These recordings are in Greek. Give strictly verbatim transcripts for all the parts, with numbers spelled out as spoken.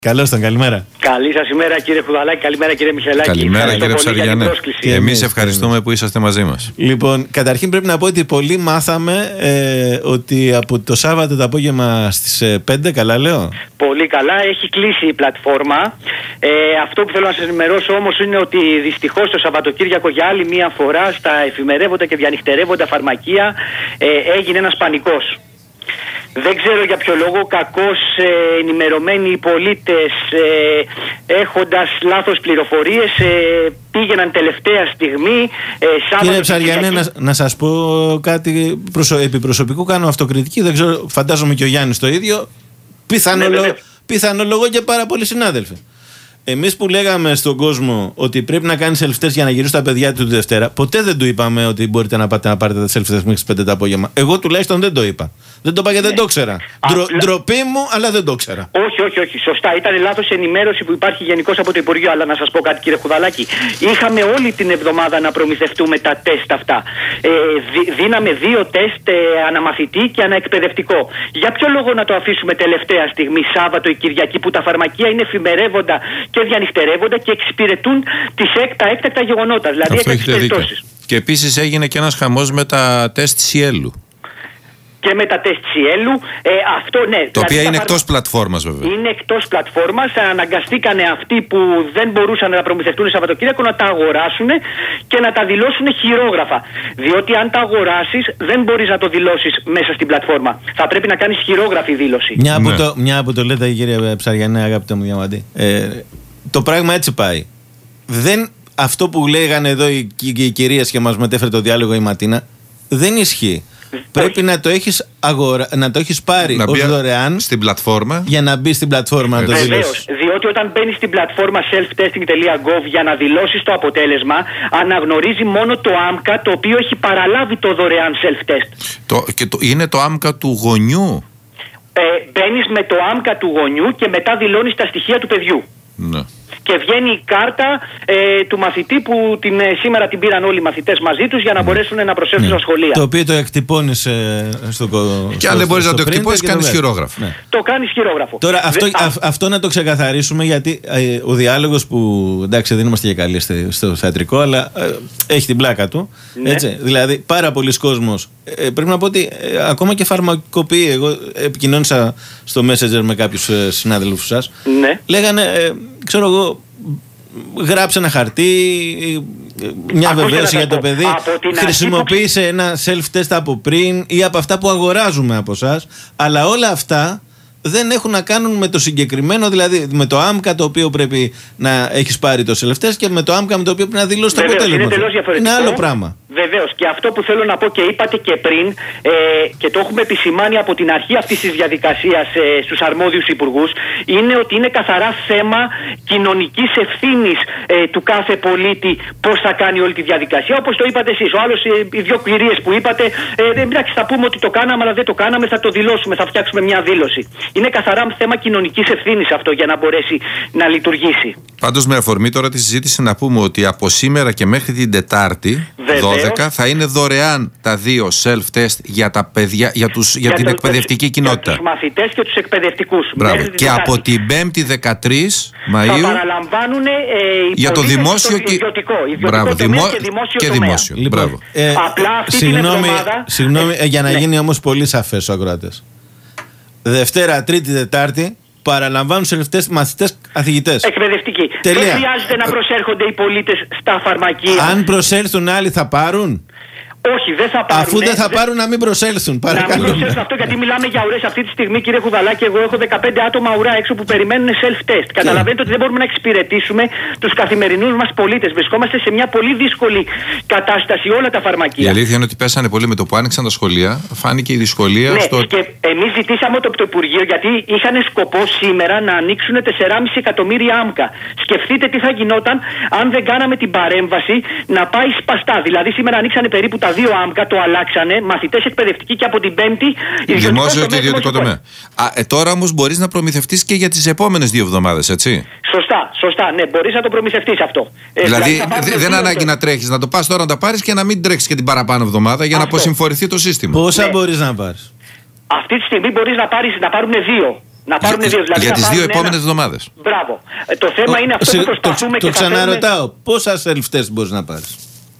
Καλώς τον, καλημέρα. Καλή σας ημέρα κύριε Χουδαλάκη, καλημέρα κύριε Μιχελάκη. Καλημέρα κύριε Ψαριανέ. Και εμείς ευχαριστούμε που είσαστε μαζί μας. Λοιπόν, καταρχήν πρέπει να πω ότι πολλοί μάθαμε ε, ότι από το Σάββατο το απόγευμα στις ε, πέντε, καλά λέω. Πολύ καλά, έχει κλείσει η πλατφόρμα. Ε, αυτό που θέλω να σας ενημερώσω όμως είναι ότι δυστυχώς το Σαββατοκύριακο για άλλη μία φορά στα εφημερεύοντα και διανυχτερεύοντα φαρμακεία ε, έγινε ένας πανικός. Δεν ξέρω για ποιο λόγο, κακώς ε, ενημερωμένοι οι πολίτες ε, έχοντας λάθος πληροφορίες ε, πήγαιναν τελευταία στιγμή ε, Σάββατο. Κύριε Ψαριανέ, να, να σας πω κάτι προσω, επί προσωπικού, κάνω αυτοκριτική, δεν ξέρω, φαντάζομαι και ο Γιάννης το ίδιο, πιθανολο, ναι, πιθανολογώ και πάρα πολλοί συνάδελφοι. Εμείς που λέγαμε στον κόσμο ότι πρέπει να κάνει self-test για να γυρίσουν τα παιδιά του τη Δευτέρα, ποτέ δεν του είπαμε ότι μπορείτε να πάτε να πάρετε τα self-test μέχρι τις πέντε το απόγευμα. Εγώ τουλάχιστον δεν το είπα. Δεν το είπα γιατί ναι. δεν το ξέρα. Ντρο, Απλά... Ντροπή μου, αλλά δεν το ξέρα. Όχι, όχι, όχι. Σωστά. Ήταν λάθος ενημέρωση που υπάρχει γενικώς από το Υπουργείο. Αλλά να σας πω κάτι, κύριε Χουδαλάκη. Είχαμε όλη την εβδομάδα να προμηθευτούμε τα τεστ αυτά. Ε, δι, δίναμε δύο τεστ ε, αναμαθητή και αναεκπαιδευτικό. Για ποιο λόγο να το αφήσουμε τελευταία στιγμή, Σάββατο ή Κυριακή, που τα φαρμακεία είναι εφημερεύοντα και διανυχτερεύοντα και εξυπηρετούν τις έκτα, έκτακτα γεγονότα. Δηλαδή έκτακτες περιπτώσεις. Και επίσης έγινε και ένας χαμός με τα τεστ Σιέλου. Και με τα τεστ Σιέλου, ε, αυτό ναι. Το δηλαδή, οποίο είναι φαρ... εκτός πλατφόρμας βέβαια. Είναι εκτός πλατφόρμας, αναγκαστήκανε αυτοί που δεν μπορούσαν να προμηθευτούν Σαββατοκύριακο να τα αγοράσουν και να τα δηλώσουν χειρόγραφα. Διότι αν τα αγοράσεις δεν μπορείς να το δηλώσεις μέσα στην πλατφόρμα. Θα πρέπει να κάνεις χειρόγραφη δήλωση. Μια που, ναι. το, μια που το λέτε κύριε Ψαριανέ, αγαπητέ μου Διαμαντή, ε, το πράγμα έτσι πάει. Δεν, αυτό που λέγανε εδώ οι, οι, οι κυρίες και μας μετέφερε το διάλογο η Ματίνα δεν ισχύει. Πρέπει να το έχεις, αγορα... να το έχεις πάρει ως δωρεάν στην πλατφόρμα για να μπει στην πλατφόρμα να το δηλώσεις. Βεβαίως, διότι όταν μπαίνεις στην πλατφόρμα self-testing τελεία gov για να δηλώσεις το αποτέλεσμα, αναγνωρίζει μόνο το άμκα το οποίο έχει παραλάβει το δωρεάν self-test. Το, και το, είναι το άμκα του γονιού. Ε, μπαίνεις με το άμκα του γονιού και μετά δηλώνεις τα στοιχεία του παιδιού. Ναι. Και βγαίνει η κάρτα ε, του μαθητή που την, ε, σήμερα την πήραν όλοι οι μαθητές μαζί τους για να μπορέσουν να προσέλθουν ναι. στα σχολεία. Το οποίο το εκτυπώνεις ε, στο κωδικό. Και αν δεν μπορείς να το εκτυπώσεις, κάνεις χειρόγραφο. Ναι. Το κάνεις χειρόγραφο. Τώρα αυτό, Δε, α, αυτό να το ξεκαθαρίσουμε, γιατί ε, ο διάλογος που εντάξει δεν είμαστε και καλοί στο θεατρικό, αλλά ε, έχει την πλάκα του. Ναι. Έτσι, δηλαδή πάρα πολλοί κόσμος. Ε, πρέπει να πω ότι ε, ακόμα και φαρμακοποιοί. Εγώ επικοινώνησα στο Messenger με κάποιους ε, συνάδελφους σας. Ναι. Λέγανε, ε, ξέρω εγώ, γράψε ένα χαρτί, μια Ακούστε βεβαίωση για το πω. παιδί, χρησιμοποίησε που... ένα self-test από πριν ή από αυτά που αγοράζουμε από εσάς, αλλά όλα αυτά δεν έχουν να κάνουν με το συγκεκριμένο, δηλαδή με το άμκα το οποίο πρέπει να έχεις πάρει το self-test και με το άμκα με το οποίο πρέπει να δηλώσεις το αποτέλεσμα. Είναι, είναι άλλο πράγμα. Βεβαίως, και αυτό που θέλω να πω και είπατε και πριν ε, και το έχουμε επισημάνει από την αρχή αυτής της διαδικασίας ε, στους αρμόδιους υπουργούς, είναι ότι είναι καθαρά θέμα κοινωνικής ευθύνης ε, του κάθε πολίτη πώς θα κάνει όλη τη διαδικασία. Όπως το είπατε εσείς, ο άλλος, ε, οι δύο κυρίες που είπατε, ε, εντάξει θα πούμε ότι το κάναμε αλλά δεν το κάναμε, θα το δηλώσουμε, θα φτιάξουμε μια δήλωση. Είναι καθαρά θέμα κοινωνικής ευθύνης αυτό για να μπορέσει να λειτουργήσει. Πάντως με αφορμή τώρα τη συζήτηση να πούμε ότι από σήμερα και μέχρι την Τετάρτη δώδεκα θα είναι δωρεάν τα δύο self-test για, τα παιδιά, για, τους, για, για την το, εκπαιδευτική για κοινότητα. Για τους μαθητές και τους εκπαιδευτικούς. Μπράβο. Και από την πέμπτη δεκατρείς Μαΐου θα παραλαμβάνουν ε, οι για το δημόσιο και ιδιωτικό, ιδιωτικό Μπράβο, δημο... και δημόσιο και τομέα. δημόσιο. Λοιπόν, ε, Απλά αυτή συγγνώμη, την εβδομάδα... Συγγνώμη, ε, για να ναι. γίνει όμως πολύ σαφές στους ακροατές. Δευτέρα, Τρίτη, Τετάρτη παραλαμβάνουν self-test μαθητές, καθηγητές. Εκπαιδευτικοί. Τελεία. Δεν χρειάζεται να προσέρχονται οι πολίτες στα φαρμακεία. Αν προσέλθουν άλλοι θα πάρουν. Όχι, δεν θα πάρουν. Αφού δεν θα πάρουν, να μην προσέλθουν. Παρακαλώ. Να μην προσέλθουν αυτό, γιατί μιλάμε για ουρές αυτή τη στιγμή, κύριε Χουδαλάκη. Εγώ έχω δεκαπέντε άτομα ουρά έξω που περιμένουν self-test. Και καταλαβαίνετε ότι δεν μπορούμε να εξυπηρετήσουμε τους καθημερινούς μας πολίτες. Βρισκόμαστε σε μια πολύ δύσκολη κατάσταση όλα τα φαρμακεία. Η αλήθεια είναι ότι πέσανε πολύ με το που άνοιξαν τα σχολεία. Φάνηκε η δυσκολία. Ναι, στο... και εμείς ζητήσαμε από το Υπουργείο, γιατί είχαν σκοπό σήμερα να ανοίξουν τεσσεράμισι εκατομμύρια άμκα. Σκεφτείτε τι θα γινόταν αν δεν κάναμε την παρέμβαση να πάει σπαστά. Δηλαδή σήμερα ανοίξανε περίπου τα δύο άμκα, το αλλάξανε, μαθητές εκπαιδευτικοί και από την Πέμπτη δημόσιο και ιδιωτικό τομέα. Α, ε, τώρα όμως μπορείς να προμηθευτείς και για τις επόμενες δύο εβδομάδες, έτσι. Σωστά, σωστά, ναι, μπορείς να το προμηθευτείς αυτό. Ε, δηλαδή, δηλαδή δεν ανάγκη να τρέχεις, να το πας τώρα να τα πάρεις και να μην τρέξεις και την παραπάνω εβδομάδα για αυτό. Να αποσυμφορηθεί το σύστημα. Πόσα ναι. μπορείς να πάρεις? Αυτή τη στιγμή μπορείς να, πάρεις, να πάρουν δύο. Να πάρουν για, δύο. Δηλαδή για τις δύο επόμενες εβδομάδες. Μπράβο. Ε, το θέμα ο, είναι αυτό που προσπαθούμε το, και το ξαναρωτάω. Θέλουμε... Πόσα self-test μπορείς να πάρεις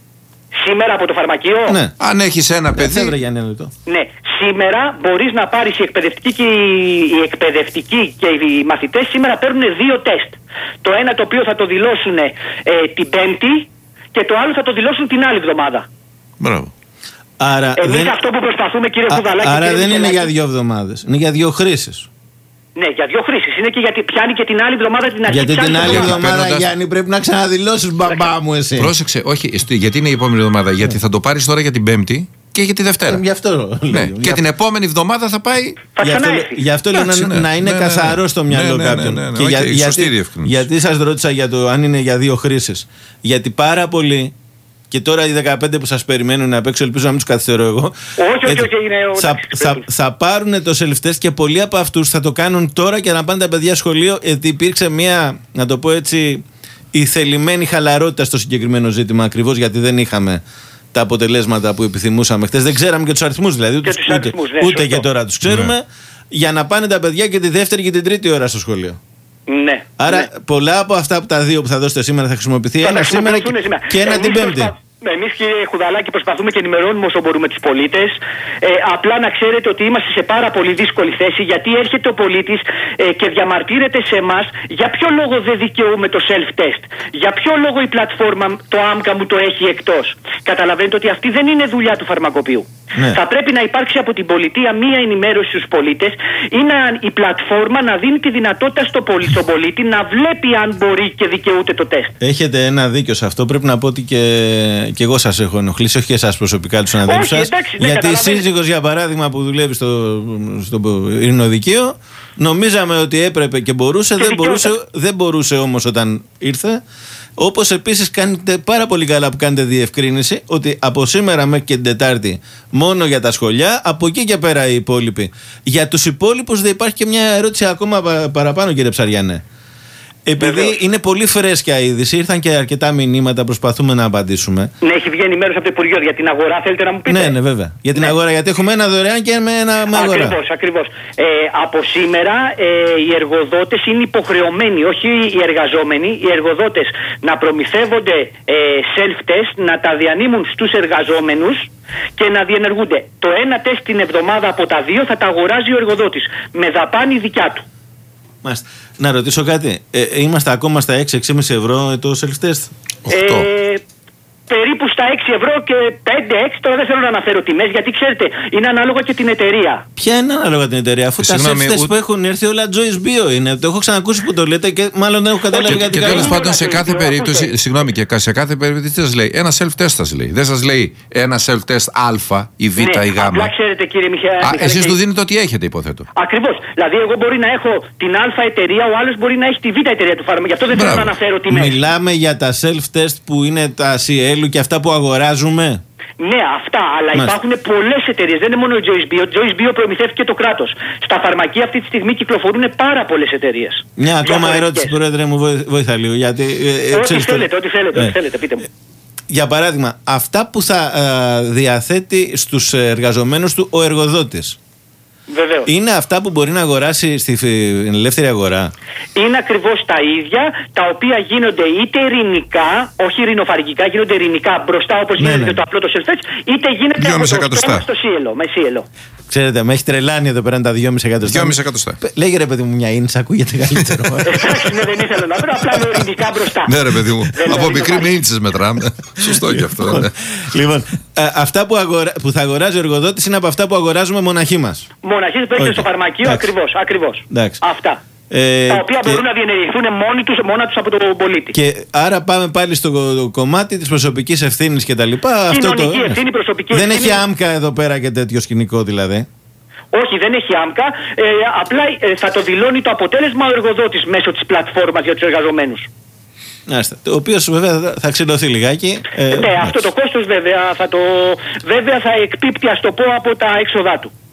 σήμερα από το φαρμακείο? Ναι. Αν έχεις ένα παιδί. Ναι, για ένα λεπτό. Ναι. Σήμερα μπορείς να πάρεις οι εκπαιδευτικοί και οι, οι, εκπαιδευτικοί και οι μαθητές σήμερα παίρνουν δύο τεστ. Το ένα το οποίο θα το δηλώσουν ε, την Πέμπτη και το άλλο θα το δηλώσουν την άλλη εβδομάδα. Μπράβο. Άρα Εμείς δεν... αυτό που προσπαθούμε, κύριε Κουδαλάκη. Άρα κύριε δεν Μισελάκη, είναι για δύο εβδομάδες. Είναι για δύο χρήσεις. Ναι, για δύο χρήσεις. Είναι και γιατί πιάνει και την άλλη εβδομάδα την αρχή. Γιατί την άλλη εβδομάδα, παίρνοντας... Γιάννη, πρέπει να ξαναδηλώσεις μπαμπά μου εσύ. Πρόσεξε, όχι, γιατί είναι η επόμενη εβδομάδα. Γιατί θα το πάρεις τώρα για την Πέμπτη και για τη Δευτέρα. Ε, γι' αυτό. Ναι. Λέω, και για... την επόμενη εβδομάδα θα πάει. Θα γι' αυτό, γι αυτό λέω να, ναι. να είναι ναι, καθαρό ναι, στο ναι, μυαλό ναι, κάποιον. ναι, ναι, ναι, και okay, για, γιατί, γιατί σας ρώτησα για το αν είναι για δύο χρήσεις. Γιατί πάρα πολλοί. Και τώρα οι δεκαπέντε που σας περιμένουν απ' έξω, ελπίζω να μην τους καθυστερώ εγώ. Όχι, όχι, όχι, είναι ο... θα, θα, θα πάρουν το self-test και πολλοί από αυτούς θα το κάνουν τώρα και να πάνε τα παιδιά σχολείο, γιατί υπήρξε μια, να το πω έτσι, η θελημένη χαλαρότητα στο συγκεκριμένο ζήτημα, ακριβώς γιατί δεν είχαμε τα αποτελέσματα που επιθυμούσαμε χτες. Δεν ξέραμε και τους αριθμούς δηλαδή, ούτε, τους αριθμούς, ούτε, ναι, ούτε και τώρα τους ξέρουμε. Ναι. Για να πάνε τα παιδιά και τη δεύτερη και την τρίτη ώρα στο σχολείο. Ναι. Άρα ναι. πολλά από αυτά που τα δύο που θα δώσετε σήμερα θα χρησιμοποιηθεί θα ένα σήμερα και, σήμερα και ένα την Πέμπτη. Προσπα... Εμείς, κύριε Χουδαλάκη, προσπαθούμε και ενημερώνουμε όσο μπορούμε τους πολίτες. Ε, απλά να ξέρετε ότι είμαστε σε πάρα πολύ δύσκολη θέση, γιατί έρχεται ο πολίτης ε, και διαμαρτύρεται σε εμάς για ποιο λόγο δεν δικαιούμε το self-test. Για ποιο λόγο η πλατφόρμα, το άμκα μου το έχει εκτός. Καταλαβαίνετε ότι αυτή δεν είναι δουλειά του φαρμακοποιού. Ναι. Θα πρέπει να υπάρξει από την πολιτεία μία ενημέρωση στους πολίτες ή να, η πλατφόρμα να δίνει τη δυνατότητα στο πολί, στον πολίτη να βλέπει αν μπορεί και δικαιούται το τεστ. Έχετε ένα δίκιο σε αυτό. Πρέπει να πω ότι και, και εγώ σας έχω ενοχλήσει, όχι και εσάς προσωπικά, τους συναδέλφους σας. Ναι, γιατί η σύζυγος, για παράδειγμα, που δουλεύει στο, στο ειρηνοδικείο, νομίζαμε ότι έπρεπε και μπορούσε, δεν μπορούσε, δεν μπορούσε όμως όταν ήρθε. Όπως επίσης κάνετε πάρα πολύ καλά που κάνετε διευκρίνηση ότι από σήμερα μέχρι και την Τετάρτη μόνο για τα σχολιά, από εκεί και πέρα οι υπόλοιποι. Για τους υπόλοιπους δεν υπάρχει και μια ερώτηση ακόμα παραπάνω, κύριε Ψαριανέ. Επειδή Βεβαίως. είναι πολύ φρέσκια η είδηση, ήρθαν και αρκετά μηνύματα, προσπαθούμε να απαντήσουμε. Ναι, έχει βγει ενημέρωση από το Υπουργείο για την αγορά, θέλετε να μου πείτε? Ναι, ναι, βέβαια. Για την ναι. αγορά, γιατί έχουμε ένα δωρεάν και με ένα με αγορά. Ακριβώς, ακριβώς. Ε, από σήμερα ε, οι εργοδότες είναι υποχρεωμένοι, όχι οι εργαζόμενοι, οι εργοδότες να προμηθεύονται ε, self-test, να τα διανύμουν στους εργαζόμενους και να διενεργούνται. Το ένα τεστ την εβδομάδα από τα δύο θα τα αγοράζει ο εργοδότης με δαπάνη δικιά του. Μάλιστα. Να ρωτήσω κάτι. Ε, είμαστε ακόμα στα έξι με έξι ευρώ το self-test. Ε, περίπου στα έξι ευρώ και πέντε έξι. Τώρα δεν θέλω να αναφέρω τιμές, γιατί ξέρετε, είναι ανάλογα και την εταιρεία. Ποια είναι ανάλογα την εταιρεία, αφού Συγνώμη, τα self-test ου... που έχουν έρθει όλα Joyce Bio είναι. Το έχω ξανακούσει που το λέτε και μάλλον δεν έχω καταλάβει και, γιατί. Και τέλος πάντων σε κάθε περίπτωση, συγγνώμη, και σε κάθε περίπτωση τι σας λέει? Ένα self-test σας λέει. Δεν σας λέει ένα self-test Α ή Β ή Γ. Απλά ξέρετε, κύριε Μιχαήλ. Εσείς του δίνετε ό,τι έχετε, υποθέτω. Ακριβώς. Δηλαδή, εγώ μπορεί να έχω την Α εταιρεία, ο άλλος μπορεί να έχει τη Β εταιρεία του φάρμακου. Γι' αυτό δεν θέλω να αναφέρω τιμές. Μιλάμε για τα self-test που είναι τα σι ελ και αυτά που αγοράζουμε. Ναι, αυτά, αλλά Μάλιστα. υπάρχουν πολλές εταιρείες. Δεν είναι μόνο η Joyce Bio. Joyce Bio προμηθεύτηκε το κράτος. Στα φαρμακεία αυτή τη στιγμή κυκλοφορούν πάρα πολλές εταιρείες. Μια ακόμα ερώτηση, Πρόεδρε, μου βοήθα λίγο. Γιατί, ε, ό,τι θέλετε, ό,τι θέλετε, ό,τι θέλετε, πείτε μου. Για παράδειγμα, αυτά που θα ε, διαθέτει στους εργαζομένους του ο εργοδότης. Βεβαίως. Είναι αυτά που μπορεί να αγοράσει στην ελεύθερη αγορά. Είναι ακριβώς τα ίδια, τα οποία γίνονται είτε ειρηνικά, όχι ειρηνοφαρμακευτικά, γίνονται ειρηνικά μπροστά όπως ναι, γίνεται ναι. το απλό το self-test, είτε γίνεται από το στόμα στο σύελο, με σύελο. Ξέρετε, με έχει τρελάνει εδώ πέρα τα δυόμισι εκατοστά. δυόμισι εκατοστά. Λέγε ρε παιδί μου μια ίντσα, ακούγεται καλύτερο. Εντάξει, ναι, δεν ήθελα να βρω, απλά είναι ειρηνικά μπροστά. Ναι, ρε παιδί μου. Από μικρή με ίντσες μετράμε. Σωστό και αυτό. Λοιπόν, αυτά που θα αγοράζει ο εργοδότης είναι από αυτά που αγοράζουμε μοναχοί μας. Μοναχοί που έχετε στο φαρμακείο, ακριβώς. Αυτά. Ε, τα οποία και... μπορούν να διενεργηθούν μόνοι τους, μόνα τους από τον πολίτη. Και άρα πάμε πάλι στο κομμάτι της προσωπικής ευθύνης και τα λοιπά. Κοινωνική αυτό το... ευθύνη, προσωπική δεν ευθύνη. έχει άμκα εδώ πέρα και τέτοιο σκηνικό δηλαδή. Όχι, δεν έχει άμκα. Ε, απλά ε, θα το δηλώνει το αποτέλεσμα ο εργοδότης μέσω της πλατφόρμας για τους εργαζομένους. Άστε, το οποίο βέβαια θα ξυλωθεί λιγάκι. Ε, ναι, αυτό το κόστος βέβαια θα, το, βέβαια θα εκπίπτει, ας το πω, από τα έξοδά του.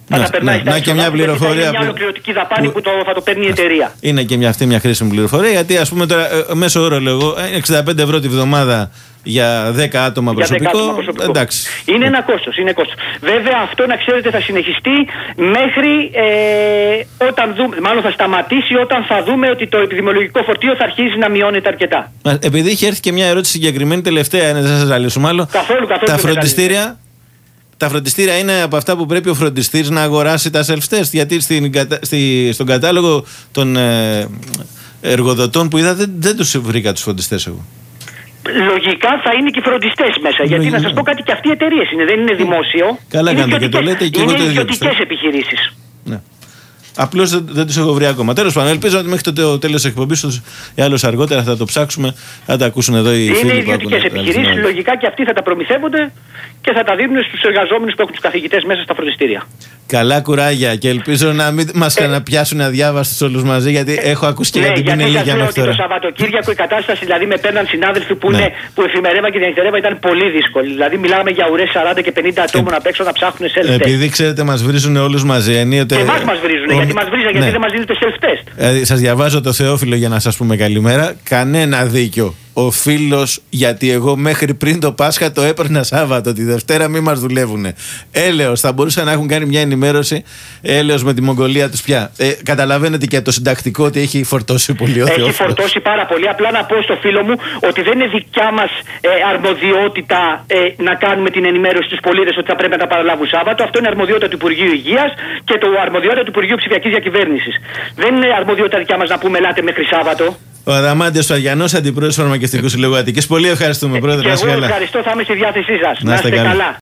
Θα τα περνάει ναι, να και μια πληροφορία. Είναι μια ολοκληρωτική δαπάνη που, που το, θα το παίρνει η εταιρεία. Είναι και μια, αυτή μια χρήσιμη πληροφορία, γιατί ας πούμε τώρα μέσω όρο λέγω εξήντα πέντε ευρώ τη βδομάδα για δέκα άτομα για προσωπικό. δέκα άτομα προσωπικό. Εντάξει. Είναι ένα κόστος, είναι κόστος. Βέβαια αυτό να ξέρετε θα συνεχιστεί μέχρι ε, όταν δούμε, μάλλον θα σταματήσει όταν θα δούμε ότι το επιδημιολογικό φορτίο θα αρχίσει να μειώνεται αρκετά. Επειδή είχε έρθει και μια ερώτηση συγκεκριμένη τελευταία, δεν θα σας ζαλίσουμε άλλο. Καθόλου, καθόλου. Τα φροντιστήρια. Τα φροντιστήρια είναι από αυτά που πρέπει ο φροντιστής να αγοράσει τα self-test. Γιατί στην, στη, στον κατάλογο των ε, εργοδοτών που είδα δεν, δεν τους βρήκα τους φροντιστές εγώ. Λογικά θα είναι και οι φροντιστές μέσα. Λογικά. Γιατί να σας πω κάτι, και αυτοί οι εταιρείες είναι, δεν είναι δημόσιο. Καλά κάνετε και το λέτε και εγώ το ίδιο. Είναι ιδιωτικές επιχειρήσεις. Ναι. Απλώς δεν, δεν τους έχω βρει ακόμα. Τέλος πάντων, ελπίζω ότι μέχρι το τέλος της εκπομπής τους ή άλλως αργότερα θα το ψάξουμε. Θα τα ακούσουν εδώ οι είναι φίλοι. Είναι ιδιωτικές επιχειρήσεις. Λογικά και αυτοί θα τα προμηθεύονται και θα τα δίνουν στους εργαζόμενους που έχουν τους καθηγητές μέσα στα φροντιστήρια. Καλά κουράγια και ελπίζω να μην μας ξαναπιάσουν αδιάβαστους όλους μαζί, γιατί ε, έχω ακούσει και ναι, για την πινελίγια μέχρι τώρα. Το Σαββατοκύριακο η κατάσταση, δηλαδή με παίρναν συνάδελφοι που, ναι. είναι, που εφημερεύαν και διανυκτερεύαν, ήταν πολύ δύσκολη. Δηλαδή μιλάμε για ουρές σαράντα και πενήντα ατόμων ε, απ' έξω να ψάχνουν self-test. Επειδή ξέρετε μας βρίζουν όλους μαζί. Ενίοτε... Και εμάς μας βρίζουν, ο... γιατί μας βρίζουν, γιατί ναι. δεν μας δίνετε self-test. Ε, σας διαβάζω το Θεόφιλο για να σας πούμε καλημέρα. Κανένα δίκιο. Ο φίλος, γιατί εγώ μέχρι πριν το Πάσχα το έπαιρνα Σάββατο, τη Δευτέρα μη μας δουλεύουνε. Έλεος, θα μπορούσαν να έχουν κάνει μια ενημέρωση. Έλεος με τη Μογγολία τους πια. Ε, καταλαβαίνετε και το συντακτικό ότι έχει φορτώσει πολύ ο Θεόφιλος. Έχει φορτώσει πάρα πολύ. Απλά να πω στο φίλο μου ότι δεν είναι δικιά μας ε, αρμοδιότητα ε, να κάνουμε την ενημέρωση στους πολίτες ότι θα πρέπει να τα παραλάβουν Σάββατο. Αυτό είναι αρμοδιότητα του Υπουργείου Υγείας και το αρμοδιότητα του Υπουργείου Ψηφιακής Διακυβέρνησης. Δεν είναι αρμοδιότητα δικιά μας να πούμε ελάτε μέχρι Σάββατο. Ο Αδαμάντιος Φαγιανός, Αντιπρόεδρος Φαρμακευτικού Συλλόγου Αττικής. Πολύ ευχαριστούμε, Πρόεδρε. Και εγώ ευχαριστώ, θα είμαι στη διάθεσή σας. Να είστε καλά. καλά.